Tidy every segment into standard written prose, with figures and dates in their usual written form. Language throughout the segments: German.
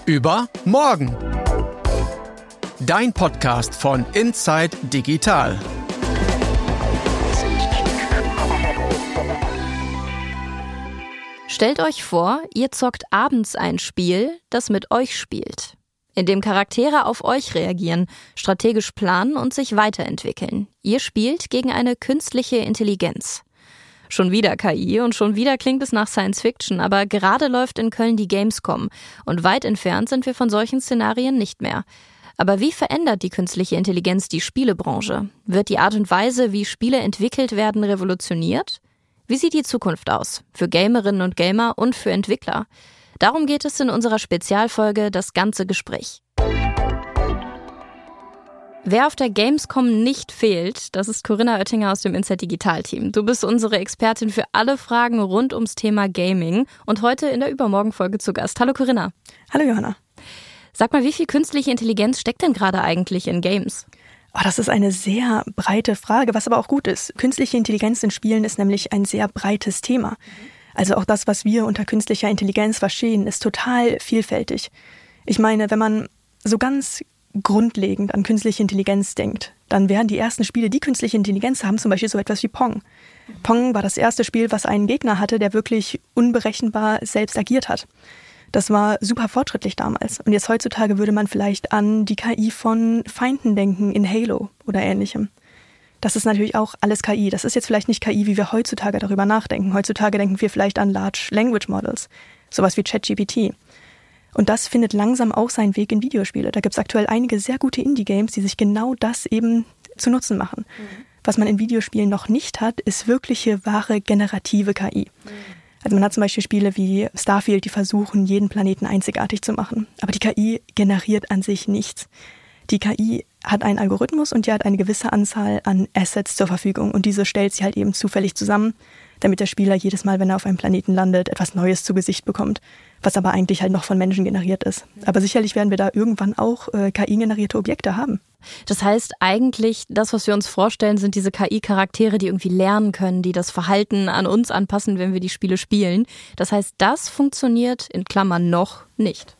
über morgen. Dein Podcast von Inside Digital. Stellt euch vor, ihr zockt abends ein Spiel, das mit euch spielt, in dem Charaktere auf euch reagieren, strategisch planen und sich weiterentwickeln. Ihr spielt gegen eine künstliche Intelligenz. Schon wieder KI und schon wieder klingt es nach Science Fiction, aber gerade läuft in Köln die Gamescom und weit entfernt sind wir von solchen Szenarien nicht mehr. Aber wie verändert die künstliche Intelligenz die Spielebranche? Wird die Art und Weise, wie Spiele entwickelt werden, revolutioniert? Wie sieht die Zukunft aus? Für Gamerinnen und Gamer und für Entwickler? Darum geht es in unserer Spezialfolge Das ganze Gespräch. Wer auf der Gamescom nicht fehlt, das ist Corinna Oettinger aus dem Inside Digital Team. Du bist unsere Expertin für alle Fragen rund ums Thema Gaming und heute in der Übermorgen-Folge zu Gast. Hallo Corinna. Hallo Johanna. Sag mal, wie viel künstliche Intelligenz steckt denn gerade eigentlich in Games? Oh, das ist eine sehr breite Frage, was aber auch gut ist. Künstliche Intelligenz in Spielen ist nämlich ein sehr breites Thema. Also auch das, was wir unter künstlicher Intelligenz verstehen, ist total vielfältig. Ich meine, wenn man so ganz grundlegend an künstliche Intelligenz denkt, dann wären die ersten Spiele, die künstliche Intelligenz haben, zum Beispiel so etwas wie Pong. Pong war das erste Spiel, was einen Gegner hatte, der wirklich unberechenbar selbst agiert hat. Das war super fortschrittlich damals. Und jetzt heutzutage würde man vielleicht an die KI von Feinden denken in Halo oder ähnlichem. Das ist natürlich auch alles KI. Das ist jetzt vielleicht nicht KI, wie wir heutzutage darüber nachdenken. Heutzutage denken wir vielleicht an Large Language Models, sowas wie ChatGPT. Und das findet langsam auch seinen Weg in Videospiele. Da gibt es aktuell einige sehr gute Indie-Games, die sich genau das eben zu Nutzen machen. Was man in Videospielen noch nicht hat, ist wirkliche, wahre, generative KI. Also man hat zum Beispiel Spiele wie Starfield, die versuchen, jeden Planeten einzigartig zu machen. Aber die KI generiert an sich nichts. Die KI hat einen Algorithmus und die hat eine gewisse Anzahl an Assets zur Verfügung. Und diese stellt sie halt eben zufällig zusammen, damit der Spieler jedes Mal, wenn er auf einem Planeten landet, etwas Neues zu Gesicht bekommt, was aber eigentlich halt noch von Menschen generiert ist. Aber sicherlich werden wir da irgendwann auch KI-generierte Objekte haben. Das heißt eigentlich, das, was wir uns vorstellen, sind diese KI-Charaktere, die irgendwie lernen können, die das Verhalten an uns anpassen, wenn wir die Spiele spielen. Das heißt, das funktioniert in Klammern noch nicht.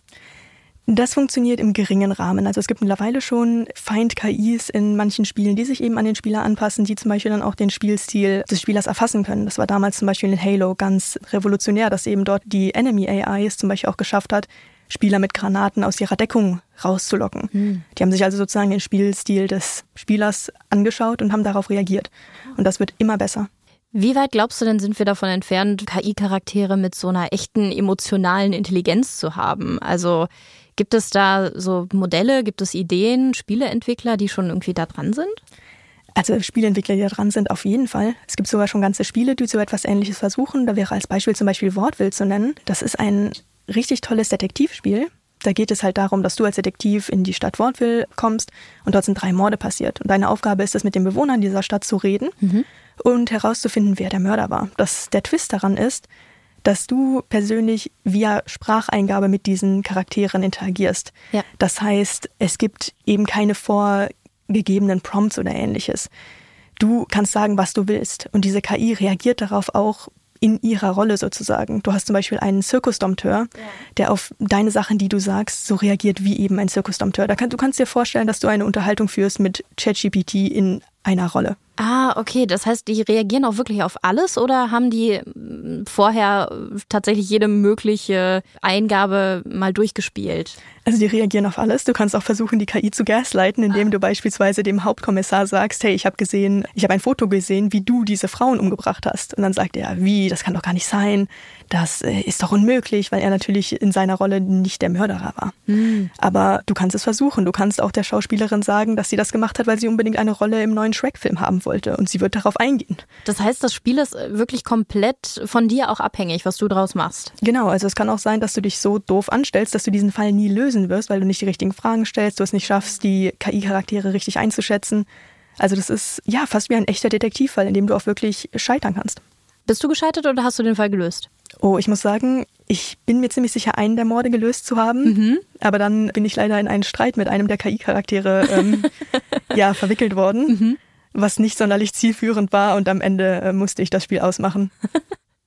Das funktioniert im geringen Rahmen. Also es gibt mittlerweile schon Feind-KIs in manchen Spielen, die sich eben an den Spieler anpassen, die zum Beispiel dann auch den Spielstil des Spielers erfassen können. Das war damals zum Beispiel in Halo ganz revolutionär, dass eben dort die Enemy-AI es zum Beispiel auch geschafft hat, Spieler mit Granaten aus ihrer Deckung rauszulocken. Die haben sich also sozusagen den Spielstil des Spielers angeschaut und haben darauf reagiert. Und das wird immer besser. Wie weit glaubst du denn, sind wir davon entfernt, KI-Charaktere mit so einer echten emotionalen Intelligenz zu haben? Also gibt es da so Modelle, gibt es Ideen, Spieleentwickler, die schon irgendwie da dran sind? Also Spieleentwickler, die da dran sind, auf jeden Fall. Es gibt sogar schon ganze Spiele, die so etwas Ähnliches versuchen. Da wäre als Beispiel zum Beispiel Wortwild zu nennen. Das ist ein richtig tolles Detektivspiel. Da geht es halt darum, dass du als Detektiv in die Stadt Wortwild kommst und dort sind 3 Morde passiert. Und deine Aufgabe ist es, mit den Bewohnern dieser Stadt zu reden und herauszufinden, wer der Mörder war. Der Twist daran ist, dass du persönlich via Spracheingabe mit diesen Charakteren interagierst. Ja. Das heißt, es gibt eben keine vorgegebenen Prompts oder ähnliches. Du kannst sagen, was du willst. Und diese KI reagiert darauf auch in ihrer Rolle sozusagen. Du hast zum Beispiel einen Zirkusdompteur, der auf deine Sachen, die du sagst, so reagiert wie eben ein Zirkusdompteur. Du kannst dir vorstellen, dass du eine Unterhaltung führst mit ChatGPT in einer Rolle. Ah, okay. Das heißt, die reagieren auch wirklich auf alles oder haben die vorher tatsächlich jede mögliche Eingabe mal durchgespielt? Also die reagieren auf alles. Du kannst auch versuchen, die KI zu gaslighten, indem du beispielsweise dem Hauptkommissar sagst, hey, ich habe ein Foto gesehen, wie du diese Frauen umgebracht hast. Und dann sagt er, wie, das kann doch gar nicht sein. Das ist doch unmöglich, weil er natürlich in seiner Rolle nicht der Mörderer war. Aber du kannst es versuchen. Du kannst auch der Schauspielerin sagen, dass sie das gemacht hat, weil sie unbedingt eine Rolle im neuen Shrek-Film haben wollte. Und sie wird darauf eingehen. Das heißt, das Spiel ist wirklich komplett von dir auch abhängig, was du draus machst. Genau, also es kann auch sein, dass du dich so doof anstellst, dass du diesen Fall nie lösen wirst, weil du nicht die richtigen Fragen stellst, du es nicht schaffst, die KI-Charaktere richtig einzuschätzen. Also das ist ja fast wie ein echter Detektivfall, in dem du auch wirklich scheitern kannst. Bist du gescheitert oder hast du den Fall gelöst? Oh, ich muss sagen, ich bin mir ziemlich sicher, einen der Morde gelöst zu haben. Aber dann bin ich leider in einen Streit mit einem der KI-Charaktere verwickelt worden, was nicht sonderlich zielführend war. Und am Ende musste ich das Spiel ausmachen.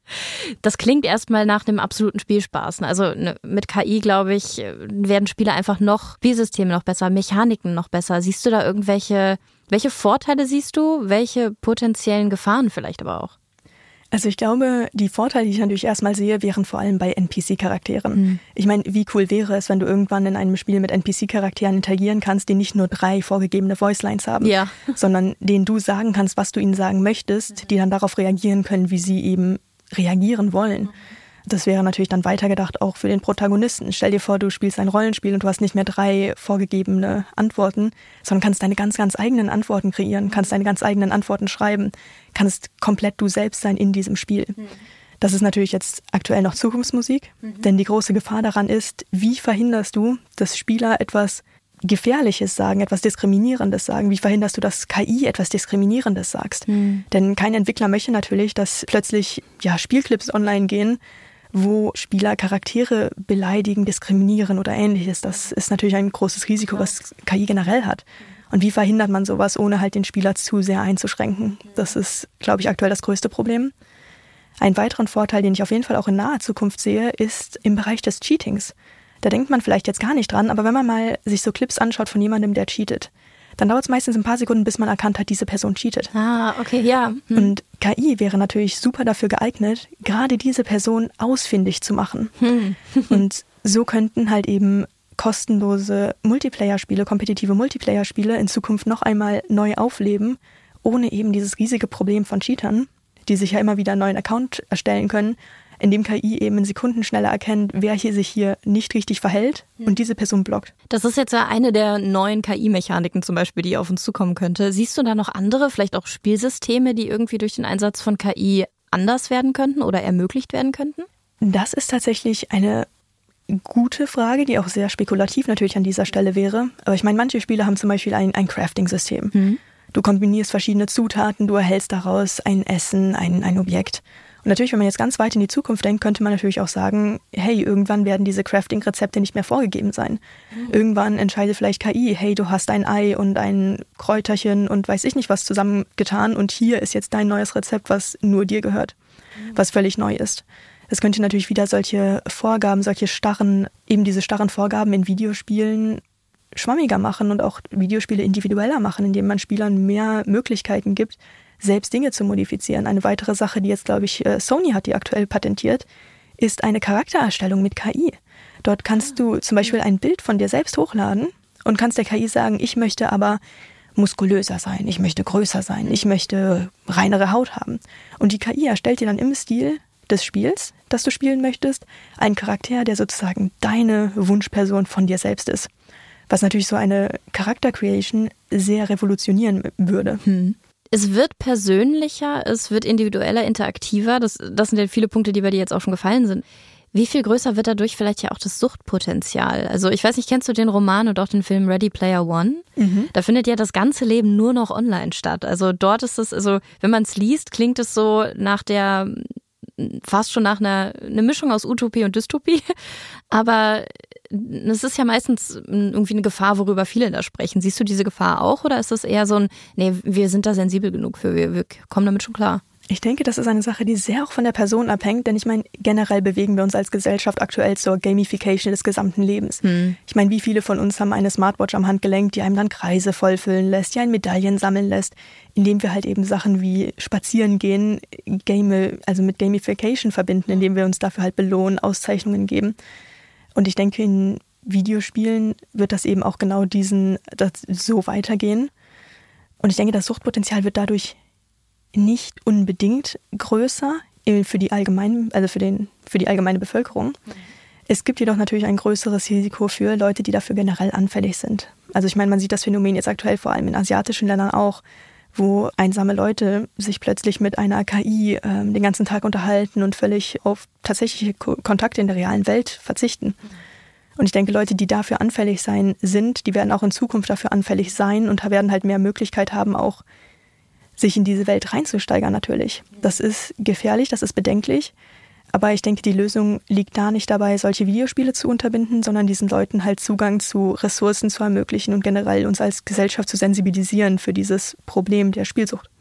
Das klingt erstmal nach einem absoluten Spielspaß. Also mit KI, glaube ich, werden Spiele einfach Spielsysteme noch besser, Mechaniken noch besser. Siehst du da welche Vorteile siehst du, welche potenziellen Gefahren vielleicht aber auch? Also ich glaube, die Vorteile, die ich natürlich erstmal sehe, wären vor allem bei NPC-Charakteren. Ich meine, wie cool wäre es, wenn du irgendwann in einem Spiel mit NPC-Charakteren interagieren kannst, die nicht nur 3 vorgegebene Voicelines haben, sondern denen du sagen kannst, was du ihnen sagen möchtest, die dann darauf reagieren können, wie sie eben reagieren wollen. Das wäre natürlich dann weitergedacht auch für den Protagonisten. Stell dir vor, du spielst ein Rollenspiel und du hast nicht mehr 3 vorgegebene Antworten, sondern kannst deine ganz, ganz eigenen Antworten kreieren, kannst deine ganz eigenen Antworten schreiben, kannst komplett du selbst sein in diesem Spiel. Das ist natürlich jetzt aktuell noch Zukunftsmusik, denn die große Gefahr daran ist, wie verhinderst du, dass Spieler etwas Gefährliches sagen, etwas Diskriminierendes sagen? Wie verhinderst du, dass KI etwas Diskriminierendes sagst? Denn kein Entwickler möchte natürlich, dass plötzlich Spielclips online gehen, wo Spieler Charaktere beleidigen, diskriminieren oder Ähnliches. Das ist natürlich ein großes Risiko, was KI generell hat. Und wie verhindert man sowas, ohne halt den Spieler zu sehr einzuschränken? Das ist, glaube ich, aktuell das größte Problem. Einen weiteren Vorteil, den ich auf jeden Fall auch in naher Zukunft sehe, ist im Bereich des Cheatings. Da denkt man vielleicht jetzt gar nicht dran, aber wenn man mal sich so Clips anschaut von jemandem, der cheatet, dann dauert es meistens ein paar Sekunden, bis man erkannt hat, diese Person cheatet. Okay, ja. Und KI wäre natürlich super dafür geeignet, gerade diese Person ausfindig zu machen. Und so könnten halt eben kostenlose Multiplayer-Spiele, kompetitive Multiplayer-Spiele in Zukunft noch einmal neu aufleben, ohne eben dieses riesige Problem von Cheatern, die sich ja immer wieder einen neuen Account erstellen können, indem KI eben in Sekunden schneller erkennt, wer sich hier nicht richtig verhält und diese Person blockt. Das ist jetzt ja eine der neuen KI-Mechaniken zum Beispiel, die auf uns zukommen könnte. Siehst du da noch andere, vielleicht auch Spielsysteme, die irgendwie durch den Einsatz von KI anders werden könnten oder ermöglicht werden könnten? Das ist tatsächlich eine gute Frage, die auch sehr spekulativ natürlich an dieser Stelle wäre. Aber ich meine, manche Spiele haben zum Beispiel ein Crafting-System. Du kombinierst verschiedene Zutaten, du erhältst daraus ein Essen, ein Objekt. Und natürlich, wenn man jetzt ganz weit in die Zukunft denkt, könnte man natürlich auch sagen, hey, irgendwann werden diese Crafting-Rezepte nicht mehr vorgegeben sein. Irgendwann entscheidet vielleicht KI, hey, du hast ein Ei und ein Kräuterchen und weiß ich nicht was zusammengetan und hier ist jetzt dein neues Rezept, was nur dir gehört, was völlig neu ist. Es könnte natürlich wieder solche Vorgaben, diese starren Vorgaben in Videospielen schwammiger machen und auch Videospiele individueller machen, indem man Spielern mehr Möglichkeiten gibt, selbst Dinge zu modifizieren. Eine weitere Sache, die jetzt, glaube ich, Sony hat die aktuell patentiert, ist eine Charaktererstellung mit KI. Dort kannst du zum Beispiel ein Bild von dir selbst hochladen und kannst der KI sagen, ich möchte aber muskulöser sein, ich möchte größer sein, ich möchte reinere Haut haben. Und die KI erstellt dir dann im Stil des Spiels, das du spielen möchtest, einen Charakter, der sozusagen deine Wunschperson von dir selbst ist. Was natürlich so eine Charakter-Creation sehr revolutionieren würde. Es wird persönlicher, es wird individueller, interaktiver. Das sind ja viele Punkte, die bei dir jetzt auch schon gefallen sind. Wie viel größer wird dadurch vielleicht ja auch das Suchtpotenzial? Also ich weiß nicht, kennst du den Roman und auch den Film Ready Player One? Da findet ja das ganze Leben nur noch online statt. Also dort ist es, wenn man es liest, klingt es so fast schon nach eine Mischung aus Utopie und Dystopie. Aber es ist ja meistens irgendwie eine Gefahr, worüber viele da sprechen. Siehst du diese Gefahr auch oder ist das eher so wir sind da sensibel genug für, wir kommen damit schon klar? Ich denke, das ist eine Sache, die sehr auch von der Person abhängt, denn ich meine, generell bewegen wir uns als Gesellschaft aktuell zur Gamification des gesamten Lebens. Ich meine, wie viele von uns haben eine Smartwatch am Handgelenk, die einem dann Kreise vollfüllen lässt, die einen Medaillen sammeln lässt, indem wir halt eben Sachen wie spazieren gehen, mit Gamification verbinden, indem wir uns dafür halt belohnen, Auszeichnungen geben. Und ich denke, in Videospielen wird das eben auch genau so weitergehen. Und ich denke, das Suchtpotenzial wird dadurch nicht unbedingt größer für die allgemeine Bevölkerung. Es gibt jedoch natürlich ein größeres Risiko für Leute, die dafür generell anfällig sind. Also ich meine, man sieht das Phänomen jetzt aktuell vor allem in asiatischen Ländern auch, wo einsame Leute sich plötzlich mit einer KI den ganzen Tag unterhalten und völlig auf tatsächliche Kontakte in der realen Welt verzichten. Und ich denke, Leute, die dafür anfällig die werden auch in Zukunft dafür anfällig sein und werden halt mehr Möglichkeit haben, auch sich in diese Welt reinzusteigern natürlich. Das ist gefährlich, das ist bedenklich. Aber ich denke, die Lösung liegt da nicht dabei, solche Videospiele zu unterbinden, sondern diesen Leuten halt Zugang zu Ressourcen zu ermöglichen und generell uns als Gesellschaft zu sensibilisieren für dieses Problem der Spielsucht.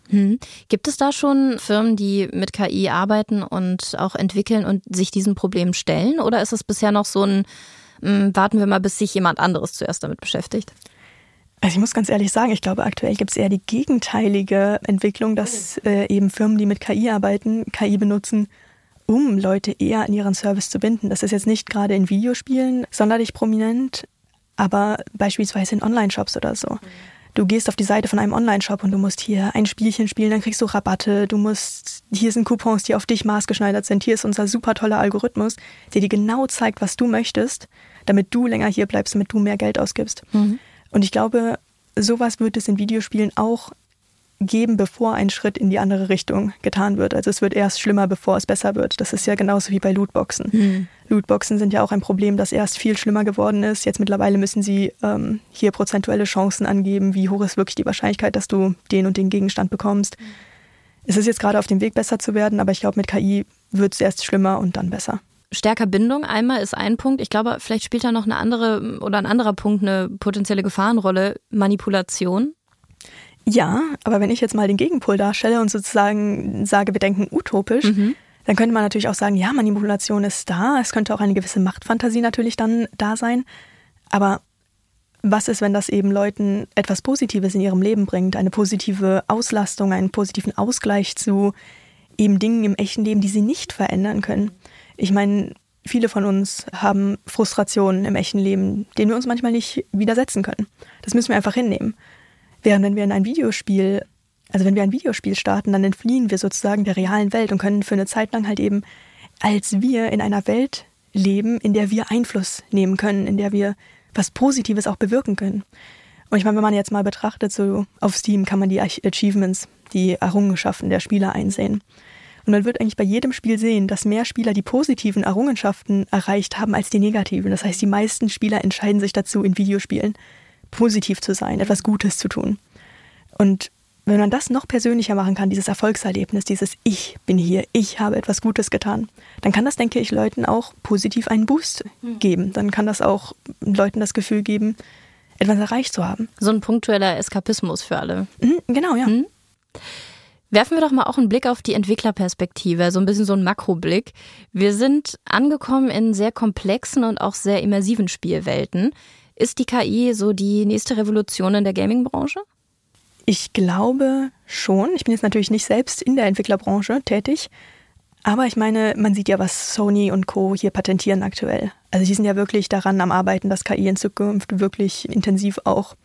Gibt es da schon Firmen, die mit KI arbeiten und auch entwickeln und sich diesen Problemen stellen? Oder ist es bisher noch so ein, warten wir mal, bis sich jemand anderes zuerst damit beschäftigt? Also ich muss ganz ehrlich sagen, ich glaube, aktuell gibt es eher die gegenteilige Entwicklung, dass eben Firmen, die mit KI arbeiten, KI benutzen, um Leute eher an ihren Service zu binden. Das ist jetzt nicht gerade in Videospielen sonderlich prominent, aber beispielsweise in Online-Shops oder so. Du gehst auf die Seite von einem Online-Shop und du musst hier ein Spielchen spielen, dann kriegst du Rabatte, hier sind Coupons, die auf dich maßgeschneidert sind, hier ist unser super toller Algorithmus, der dir genau zeigt, was du möchtest, damit du länger hier bleibst, damit du mehr Geld ausgibst. Und ich glaube, sowas wird es in Videospielen auch geben, bevor ein Schritt in die andere Richtung getan wird. Also es wird erst schlimmer, bevor es besser wird. Das ist ja genauso wie bei Lootboxen. Lootboxen sind ja auch ein Problem, das erst viel schlimmer geworden ist. Jetzt mittlerweile müssen sie hier prozentuelle Chancen angeben, wie hoch ist wirklich die Wahrscheinlichkeit, dass du den und den Gegenstand bekommst. Es ist jetzt gerade auf dem Weg, besser zu werden, aber ich glaube, mit KI wird es erst schlimmer und dann besser. Stärker Bindung einmal ist ein Punkt. Ich glaube, vielleicht spielt da noch ein anderer Punkt eine potenzielle Gefahrenrolle, Manipulation. Ja, aber wenn ich jetzt mal den Gegenpol darstelle und sozusagen sage, wir denken utopisch, dann könnte man natürlich auch sagen, ja, Manipulation ist da, es könnte auch eine gewisse Machtfantasie natürlich dann da sein. Aber was ist, wenn das eben Leuten etwas Positives in ihrem Leben bringt, eine positive Auslastung, einen positiven Ausgleich zu eben Dingen im echten Leben, die sie nicht verändern können? Ich meine, viele von uns haben Frustrationen im echten Leben, denen wir uns manchmal nicht widersetzen können. Das müssen wir einfach hinnehmen. Während wenn wir ein Videospiel starten, dann entfliehen wir sozusagen der realen Welt und können für eine Zeit lang halt eben als wir in einer Welt leben, in der wir Einfluss nehmen können, in der wir was Positives auch bewirken können. Und ich meine, wenn man jetzt mal betrachtet, so auf Steam kann man die Achievements, die Errungenschaften der Spieler einsehen. Und man wird eigentlich bei jedem Spiel sehen, dass mehr Spieler die positiven Errungenschaften erreicht haben als die negativen. Das heißt, die meisten Spieler entscheiden sich dazu, in Videospielen positiv zu sein, etwas Gutes zu tun. Und wenn man das noch persönlicher machen kann, dieses Erfolgserlebnis, dieses Ich bin hier, ich habe etwas Gutes getan, dann kann das, denke ich, Leuten auch positiv einen Boost geben. Dann kann das auch Leuten das Gefühl geben, etwas erreicht zu haben. So ein punktueller Eskapismus für alle. Genau, ja. Werfen wir doch mal auch einen Blick auf die Entwicklerperspektive, so ein bisschen so einen Makroblick. Wir sind angekommen in sehr komplexen und auch sehr immersiven Spielwelten. Ist die KI so die nächste Revolution in der Gaming-Branche? Ich glaube schon. Ich bin jetzt natürlich nicht selbst in der Entwicklerbranche tätig, aber ich meine, man sieht ja, was Sony und Co. hier patentieren aktuell. Also die sind ja wirklich daran am Arbeiten, dass KI in Zukunft wirklich intensiv auch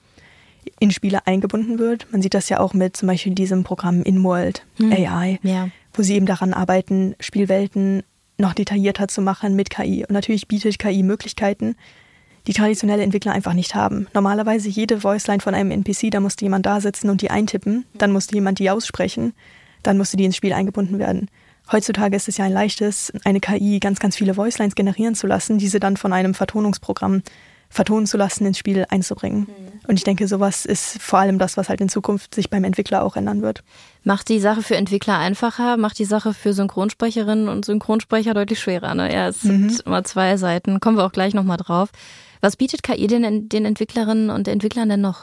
in Spiele eingebunden wird. Man sieht das ja auch mit zum Beispiel diesem Programm InWorld AI, wo sie eben daran arbeiten, Spielwelten noch detaillierter zu machen mit KI. Und natürlich bietet KI Möglichkeiten, die traditionelle Entwickler einfach nicht haben. Normalerweise jede Voiceline von einem NPC, da musste jemand da sitzen und die eintippen, dann musste jemand die aussprechen, dann musste die ins Spiel eingebunden werden. Heutzutage ist es ja ein leichtes, eine KI ganz, ganz viele Voicelines generieren zu lassen, diese dann von einem Vertonungsprogramm vertonen zu lassen, ins Spiel einzubringen. Und ich denke, sowas ist vor allem das, was halt in Zukunft sich beim Entwickler auch ändern wird. Macht die Sache für Entwickler einfacher, macht die Sache für Synchronsprecherinnen und Synchronsprecher deutlich schwerer. Ne? Ja, es sind immer zwei Seiten, kommen wir auch gleich nochmal drauf. Was bietet KI den Entwicklerinnen und Entwicklern denn noch?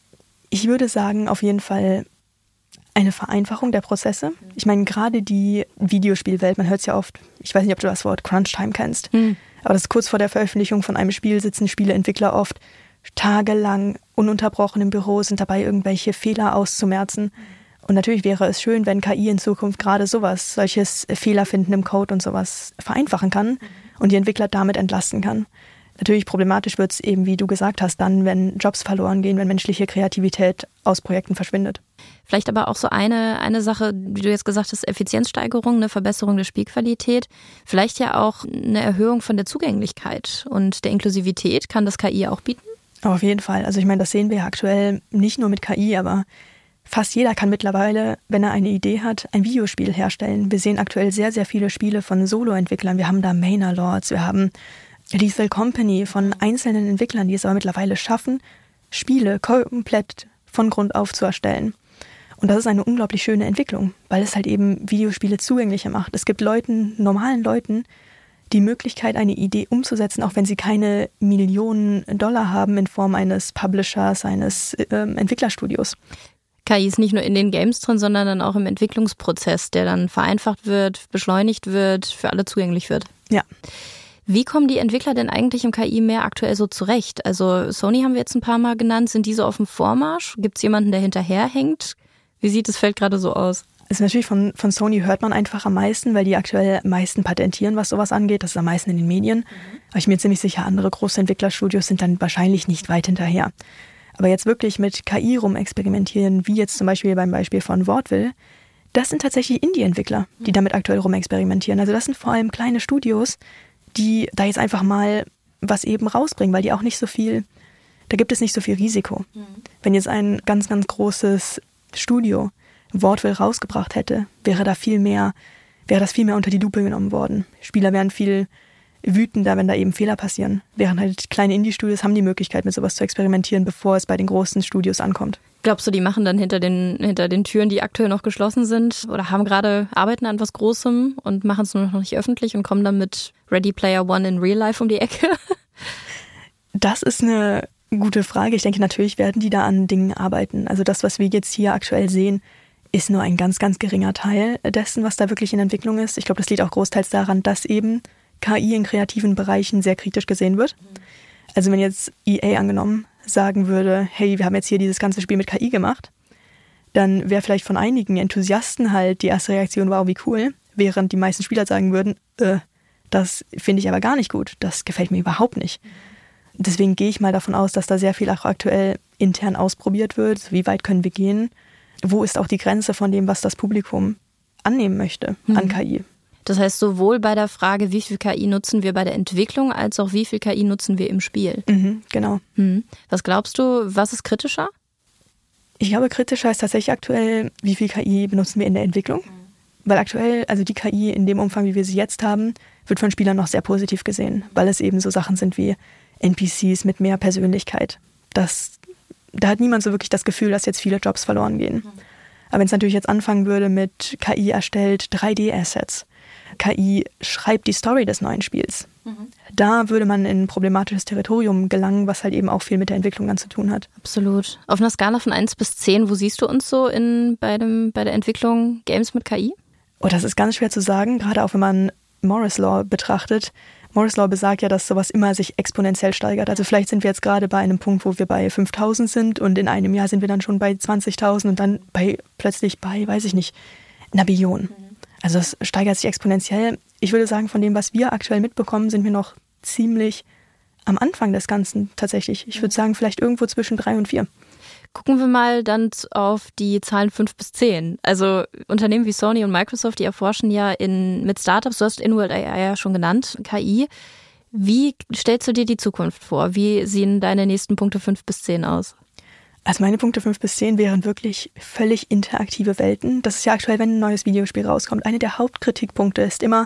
Ich würde sagen, auf jeden Fall eine Vereinfachung der Prozesse. Ich meine, gerade die Videospielwelt, man hört es ja oft, ich weiß nicht, ob du das Wort Crunch-Time kennst, aber das ist kurz vor der Veröffentlichung von einem Spiel, sitzen Spieleentwickler oft tagelang ununterbrochen im Büro, sind dabei, irgendwelche Fehler auszumerzen. Und natürlich wäre es schön, wenn KI in Zukunft gerade solches Fehler finden im Code und sowas vereinfachen kann und die Entwickler damit entlasten kann. Natürlich problematisch wird es eben, wie du gesagt hast, dann, wenn Jobs verloren gehen, wenn menschliche Kreativität aus Projekten verschwindet. Vielleicht aber auch so eine Sache, wie du jetzt gesagt hast, Effizienzsteigerung, eine Verbesserung der Spielqualität, vielleicht ja auch eine Erhöhung von der Zugänglichkeit und der Inklusivität. Kann das KI auch bieten? Auf jeden Fall. Also ich meine, das sehen wir ja aktuell nicht nur mit KI, aber fast jeder kann mittlerweile, wenn er eine Idee hat, ein Videospiel herstellen. Wir sehen aktuell sehr, sehr viele Spiele von Solo-Entwicklern. Wir haben da Manor Lords, wir haben Lethal Company von einzelnen Entwicklern, die es aber mittlerweile schaffen, Spiele komplett von Grund auf zu erstellen. Und das ist eine unglaublich schöne Entwicklung, weil es halt eben Videospiele zugänglicher macht. Es gibt normalen Leuten, die Möglichkeit, eine Idee umzusetzen, auch wenn sie keine Millionen Dollar haben in Form eines Publishers, eines Entwicklerstudios. KI ist nicht nur in den Games drin, sondern dann auch im Entwicklungsprozess, der dann vereinfacht wird, beschleunigt wird, für alle zugänglich wird. Ja. Wie kommen die Entwickler denn eigentlich im KI mehr aktuell so zurecht? Also Sony haben wir jetzt ein paar Mal genannt. Sind die so auf dem Vormarsch? Gibt es jemanden, der hinterherhängt? Wie sieht das Feld gerade so aus? Also natürlich von Sony hört man einfach am meisten, weil die aktuell am meisten patentieren, was sowas angeht. Das ist am meisten in den Medien. Aber ich bin mir ziemlich sicher, andere große Entwicklerstudios sind dann wahrscheinlich nicht weit hinterher. Aber jetzt wirklich mit KI rumexperimentieren, wie jetzt zum Beispiel beim Beispiel von Wortwill, das sind tatsächlich Indie-Entwickler, die damit aktuell rumexperimentieren. Also das sind vor allem kleine Studios, die da jetzt einfach mal was eben rausbringen, weil die auch nicht so viel, da gibt es nicht so viel Risiko. Wenn jetzt ein ganz, ganz großes Studio Wortwill rausgebracht hätte, wäre das viel mehr unter die Lupe genommen worden. Spieler wären viel wütender, wenn da eben Fehler passieren. Während halt kleine Indie-Studios haben die Möglichkeit, mit sowas zu experimentieren, bevor es bei den großen Studios ankommt. Glaubst du, die machen dann hinter den Türen, die aktuell noch geschlossen sind, oder arbeiten an was Großem und machen es nur noch nicht öffentlich und kommen dann mit Ready Player One in Real Life um die Ecke? Das ist eine gute Frage. Ich denke, natürlich werden die da an Dingen arbeiten. Also das, was wir jetzt hier aktuell sehen, ist nur ein ganz, ganz geringer Teil dessen, was da wirklich in Entwicklung ist. Ich glaube, das liegt auch großteils daran, dass eben KI in kreativen Bereichen sehr kritisch gesehen wird. Also wenn jetzt EA angenommen sagen würde, hey, wir haben jetzt hier dieses ganze Spiel mit KI gemacht, dann wäre vielleicht von einigen Enthusiasten halt die erste Reaktion, wow, wie cool, während die meisten Spieler sagen würden, das finde ich aber gar nicht gut, das gefällt mir überhaupt nicht. Deswegen gehe ich mal davon aus, dass da sehr viel auch aktuell intern ausprobiert wird. Wie weit können wir gehen? Wo ist auch die Grenze von dem, was das Publikum annehmen möchte an KI? Das heißt, sowohl bei der Frage, wie viel KI nutzen wir bei der Entwicklung, als auch wie viel KI nutzen wir im Spiel. Genau. Was glaubst du, was ist kritischer? Ich glaube, kritischer ist tatsächlich aktuell, wie viel KI benutzen wir in der Entwicklung. Weil aktuell, also die KI in dem Umfang, wie wir sie jetzt haben, wird von Spielern noch sehr positiv gesehen, weil es eben so Sachen sind wie NPCs mit mehr Persönlichkeit. Da hat niemand so wirklich das Gefühl, dass jetzt viele Jobs verloren gehen. Aber wenn es natürlich jetzt anfangen würde mit KI erstellt 3D-Assets, KI schreibt die Story des neuen Spiels, da würde man in ein problematisches Territorium gelangen, was halt eben auch viel mit der Entwicklung dann zu tun hat. Absolut. Auf einer Skala von 1 bis 10, wo siehst du uns so bei der Entwicklung Games mit KI? Oh, das ist ganz schwer zu sagen, gerade auch wenn man Moore's Law betrachtet. Moore's Law besagt ja, dass sowas immer sich exponentiell steigert. Also vielleicht sind wir jetzt gerade bei einem Punkt, wo wir bei 5.000 sind und in einem Jahr sind wir dann schon bei 20.000 und dann plötzlich bei, weiß ich nicht, einer Billion. Also es steigert sich exponentiell. Ich würde sagen, von dem, was wir aktuell mitbekommen, sind wir noch ziemlich am Anfang des Ganzen tatsächlich. Ich würde sagen, vielleicht irgendwo zwischen 3 und 4. Gucken wir mal dann auf die Zahlen 5 bis 10. Also Unternehmen wie Sony und Microsoft, die erforschen ja mit Startups, du hast InWorld AI ja schon genannt, KI. Wie stellst du dir die Zukunft vor? Wie sehen deine nächsten Punkte 5 bis 10 aus? Also meine Punkte 5 bis 10 wären wirklich völlig interaktive Welten. Das ist ja aktuell, wenn ein neues Videospiel rauskommt. Eine der Hauptkritikpunkte ist immer,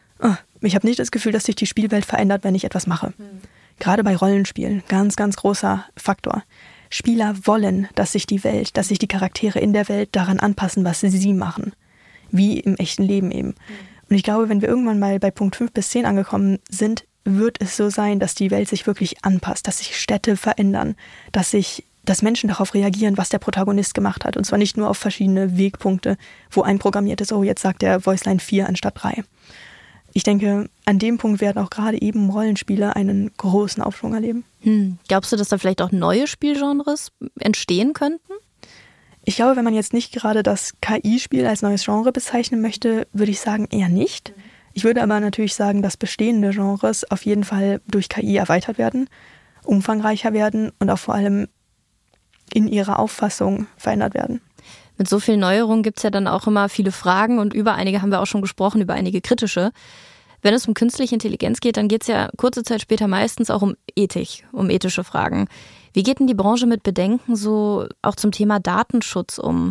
ich habe nicht das Gefühl, dass sich die Spielwelt verändert, wenn ich etwas mache. Gerade bei Rollenspielen, ganz, ganz großer Faktor. Spieler wollen, dass sich die Welt, dass sich die Charaktere in der Welt daran anpassen, was sie machen. Wie im echten Leben eben. Und ich glaube, wenn wir irgendwann mal bei Punkt 5 bis 10 angekommen sind, wird es so sein, dass die Welt sich wirklich anpasst, dass sich Städte verändern, dass Menschen darauf reagieren, was der Protagonist gemacht hat. Und zwar nicht nur auf verschiedene Wegpunkte, wo einprogrammiert ist, jetzt sagt der Voiceline 4 anstatt 3. Ich denke, an dem Punkt werden auch gerade eben Rollenspiele einen großen Aufschwung erleben. Glaubst du, dass da vielleicht auch neue Spielgenres entstehen könnten? Ich glaube, wenn man jetzt nicht gerade das KI-Spiel als neues Genre bezeichnen möchte, würde ich sagen, eher nicht. Ich würde aber natürlich sagen, dass bestehende Genres auf jeden Fall durch KI erweitert werden, umfangreicher werden und auch vor allem in ihrer Auffassung verändert werden. Mit so vielen Neuerungen gibt es ja dann auch immer viele Fragen und über einige haben wir auch schon gesprochen, über einige kritische. Wenn es um künstliche Intelligenz geht, dann geht es ja kurze Zeit später meistens auch um Ethik, um ethische Fragen. Wie geht denn die Branche mit Bedenken so auch zum Thema Datenschutz um?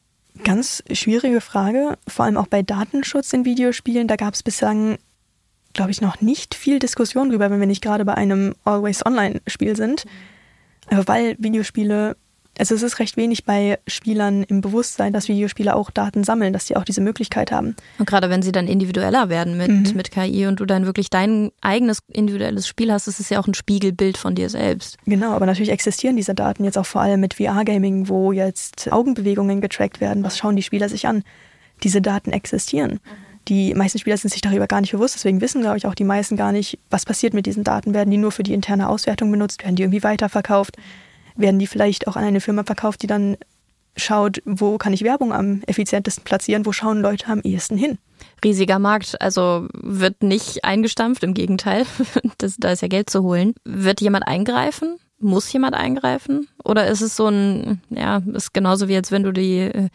Ganz schwierige Frage, vor allem auch bei Datenschutz in Videospielen. Da gab es bislang, glaube ich, noch nicht viel Diskussion drüber, wenn wir nicht gerade bei einem Always-Online-Spiel sind. Aber weil Videospiele Also es ist recht wenig bei Spielern im Bewusstsein, dass Videospiele auch Daten sammeln, dass die auch diese Möglichkeit haben. Und gerade wenn sie dann individueller werden mit KI und du dann wirklich dein eigenes individuelles Spiel hast, ist es ja auch ein Spiegelbild von dir selbst. Genau, aber natürlich existieren diese Daten jetzt auch vor allem mit VR-Gaming, wo jetzt Augenbewegungen getrackt werden. Was schauen die Spieler sich an? Diese Daten existieren. Die meisten Spieler sind sich darüber gar nicht bewusst, deswegen wissen, glaube ich, auch die meisten gar nicht, was passiert mit diesen Daten. Werden die nur für die interne Auswertung benutzt? Werden die irgendwie weiterverkauft? Werden die vielleicht auch an eine Firma verkauft, die dann schaut, wo kann ich Werbung am effizientesten platzieren, wo schauen Leute am ehesten hin? Riesiger Markt, also wird nicht eingestampft, im Gegenteil, da ist ja Geld zu holen. Wird jemand eingreifen? Muss jemand eingreifen? Oder ist es so ist genauso wie als wenn du den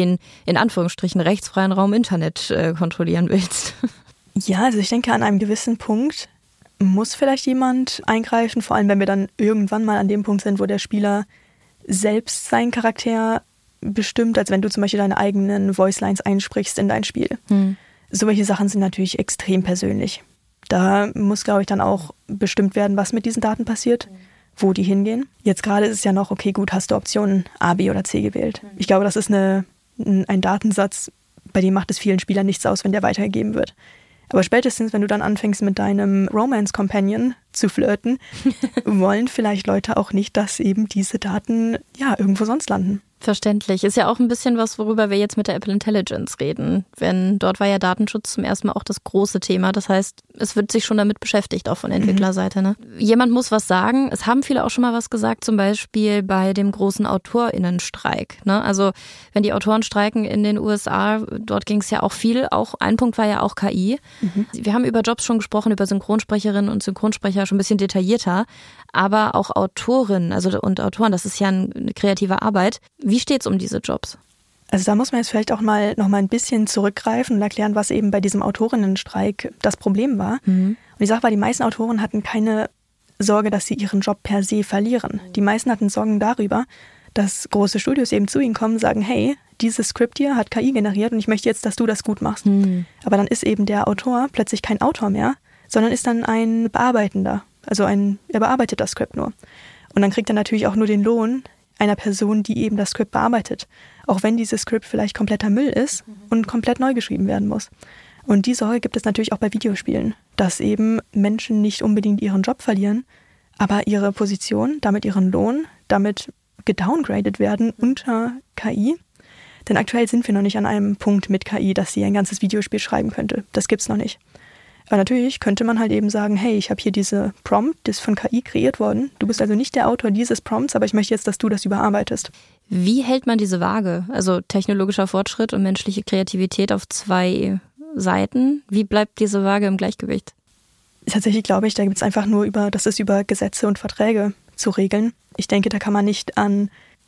in Anführungsstrichen rechtsfreien Raum Internet kontrollieren willst? Ja, also ich denke, an einem gewissen Punkt muss vielleicht jemand eingreifen, vor allem wenn wir dann irgendwann mal an dem Punkt sind, wo der Spieler selbst seinen Charakter bestimmt, als wenn du zum Beispiel deine eigenen Voicelines einsprichst in dein Spiel. Solche Sachen sind natürlich extrem persönlich. Da muss, glaube ich, dann auch bestimmt werden, was mit diesen Daten passiert, wo die hingehen. Jetzt gerade ist es ja noch, okay, gut, hast du Optionen A, B oder C gewählt. Ich glaube, das ist ein Datensatz, bei dem macht es vielen Spielern nichts aus, wenn der weitergegeben wird. Aber spätestens, wenn du dann anfängst, mit deinem Romance-Companion zu flirten, wollen vielleicht Leute auch nicht, dass eben diese Daten irgendwo sonst landen. Verständlich. Ist ja auch ein bisschen was, worüber wir jetzt mit der Apple Intelligence reden. Dort war ja Datenschutz zum ersten Mal auch das große Thema. Das heißt, es wird sich schon damit beschäftigt, auch von Entwicklerseite. Ne? Jemand muss was sagen. Es haben viele auch schon mal was gesagt, zum Beispiel bei dem großen AutorInnenstreik. Ne? Also wenn die Autoren streiken in den USA, dort ging es ja auch viel. Auch ein Punkt war ja auch KI. Wir haben über Jobs schon gesprochen, über Synchronsprecherinnen und Synchronsprecher schon ein bisschen detaillierter. Aber auch Autorinnen und Autoren, das ist ja eine kreative Arbeit. Wie steht's um diese Jobs? Also da muss man jetzt vielleicht auch noch mal ein bisschen zurückgreifen und erklären, was eben bei diesem Autorinnenstreik das Problem war. Und die Sache war, die meisten Autoren hatten keine Sorge, dass sie ihren Job per se verlieren. Die meisten hatten Sorgen darüber, dass große Studios eben zu ihnen kommen und sagen, hey, dieses Skript hier hat KI generiert und ich möchte jetzt, dass du das gut machst. Aber dann ist eben der Autor plötzlich kein Autor mehr, sondern ist dann ein Bearbeitender. Also er bearbeitet das Skript nur. Und dann kriegt er natürlich auch nur den Lohn einer Person, die eben das Skript bearbeitet. Auch wenn dieses Skript vielleicht kompletter Müll ist und komplett neu geschrieben werden muss. Und die Sorge gibt es natürlich auch bei Videospielen, dass eben Menschen nicht unbedingt ihren Job verlieren, aber ihre Position, damit ihren Lohn, damit gedowngradet werden unter KI. Denn aktuell sind wir noch nicht an einem Punkt mit KI, dass sie ein ganzes Videospiel schreiben könnte. Das gibt's noch nicht. Aber natürlich könnte man halt eben sagen, hey, ich habe hier diese Prompt, das ist von KI kreiert worden. Du bist also nicht der Autor dieses Prompts, aber ich möchte jetzt, dass du das überarbeitest. Wie hält man diese Waage? Also technologischer Fortschritt und menschliche Kreativität auf zwei Seiten. Wie bleibt diese Waage im Gleichgewicht? Tatsächlich glaube ich, da gibt es einfach nur über Gesetze und Verträge zu regeln. Ich denke, da kann man nicht an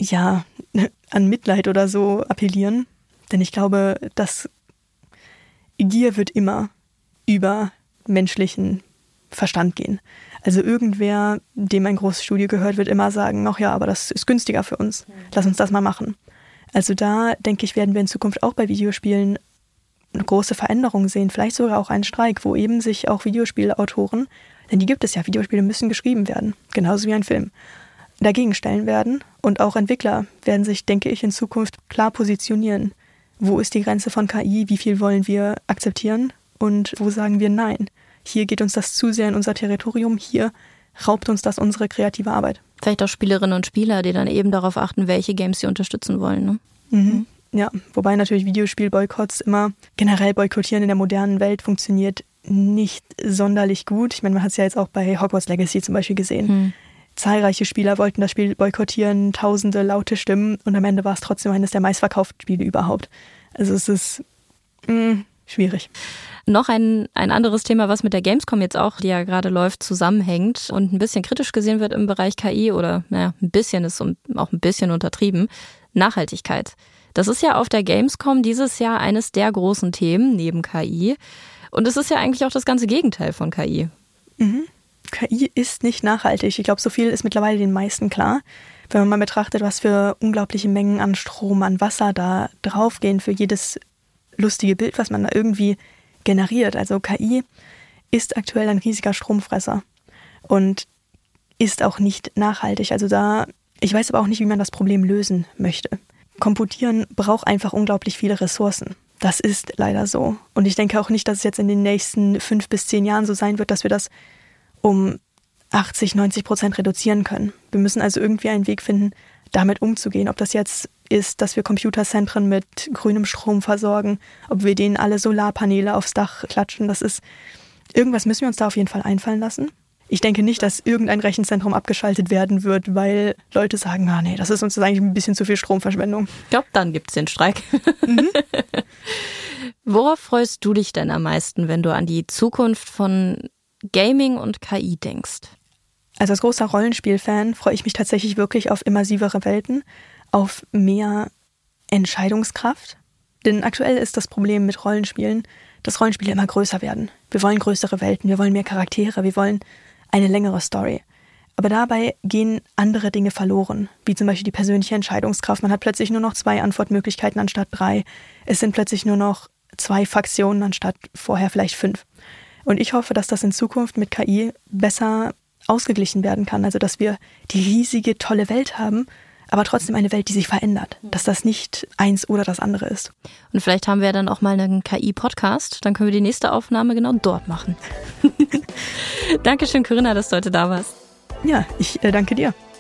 Mitleid oder so appellieren. Denn ich glaube, dass Gier wird immer über menschlichen Verstand gehen. Also irgendwer, dem ein großes Studio gehört, wird immer sagen, ach ja, aber das ist günstiger für uns. Lass uns das mal machen. Also da, denke ich, werden wir in Zukunft auch bei Videospielen eine große Veränderung sehen. Vielleicht sogar auch einen Streik, wo eben sich auch Videospielautoren, denn die gibt es ja, Videospiele müssen geschrieben werden, genauso wie ein Film, dagegen stellen werden. Und auch Entwickler werden sich, denke ich, in Zukunft klar positionieren. Wo ist die Grenze von KI? Wie viel wollen wir akzeptieren? Und wo sagen wir nein? Hier geht uns das zu sehr in unser Territorium, hier raubt uns das unsere kreative Arbeit. Vielleicht auch Spielerinnen und Spieler, die dann eben darauf achten, welche Games sie unterstützen wollen. Ne? Ja, wobei natürlich Videospielboykotts immer generell boykottieren in der modernen Welt funktioniert nicht sonderlich gut. Ich meine, man hat es ja jetzt auch bei Hogwarts Legacy zum Beispiel gesehen. Zahlreiche Spieler wollten das Spiel boykottieren, tausende laute Stimmen und am Ende war es trotzdem eines der meistverkauften Spiele überhaupt. Also es ist schwierig. Noch ein anderes Thema, was mit der Gamescom jetzt auch, die ja gerade läuft, zusammenhängt und ein bisschen kritisch gesehen wird im Bereich KI oder, ein bisschen ist auch ein bisschen untertrieben, Nachhaltigkeit. Das ist ja auf der Gamescom dieses Jahr eines der großen Themen neben KI und es ist ja eigentlich auch das ganze Gegenteil von KI. KI ist nicht nachhaltig. Ich glaube, so viel ist mittlerweile den meisten klar. Wenn man mal betrachtet, was für unglaubliche Mengen an Strom, an Wasser da draufgehen für jedes lustige Bild, was man da irgendwie generiert. Also KI ist aktuell ein riesiger Stromfresser und ist auch nicht nachhaltig. Also da Ich weiß aber auch nicht, wie man das Problem lösen möchte. Komputieren braucht einfach unglaublich viele Ressourcen. Das ist leider so. Und ich denke auch nicht, dass es jetzt in den nächsten 5 bis 10 Jahren so sein wird, dass wir das um 80-90% reduzieren können. Wir müssen also irgendwie einen Weg finden, damit umzugehen. Ob das jetzt ist, dass wir Computerzentren mit grünem Strom versorgen, ob wir denen alle Solarpaneele aufs Dach klatschen. Irgendwas müssen wir uns da auf jeden Fall einfallen lassen. Ich denke nicht, dass irgendein Rechenzentrum abgeschaltet werden wird, weil Leute sagen, nee, das ist uns eigentlich ein bisschen zu viel Stromverschwendung. Ich glaube, dann gibt's den Streik. Mhm. Worauf freust du dich denn am meisten, wenn du an die Zukunft von Gaming und KI denkst? Also als großer Rollenspiel-Fan freue ich mich tatsächlich wirklich auf immersivere Welten, auf mehr Entscheidungskraft. Denn aktuell ist das Problem mit Rollenspielen, dass Rollenspiele immer größer werden. Wir wollen größere Welten, wir wollen mehr Charaktere, wir wollen eine längere Story. Aber dabei gehen andere Dinge verloren, wie zum Beispiel die persönliche Entscheidungskraft. Man hat plötzlich nur noch 2 Antwortmöglichkeiten anstatt 3. Es sind plötzlich nur noch 2 Fraktionen anstatt vorher vielleicht 5. Und ich hoffe, dass das in Zukunft mit KI besser ausgeglichen werden kann. Also dass wir die riesige, tolle Welt haben, aber trotzdem eine Welt, die sich verändert. Dass das nicht eins oder das andere ist. Und vielleicht haben wir dann auch mal einen KI-Podcast. Dann können wir die nächste Aufnahme genau dort machen. Dankeschön, Corinna, dass du heute da warst. Ja, ich danke dir.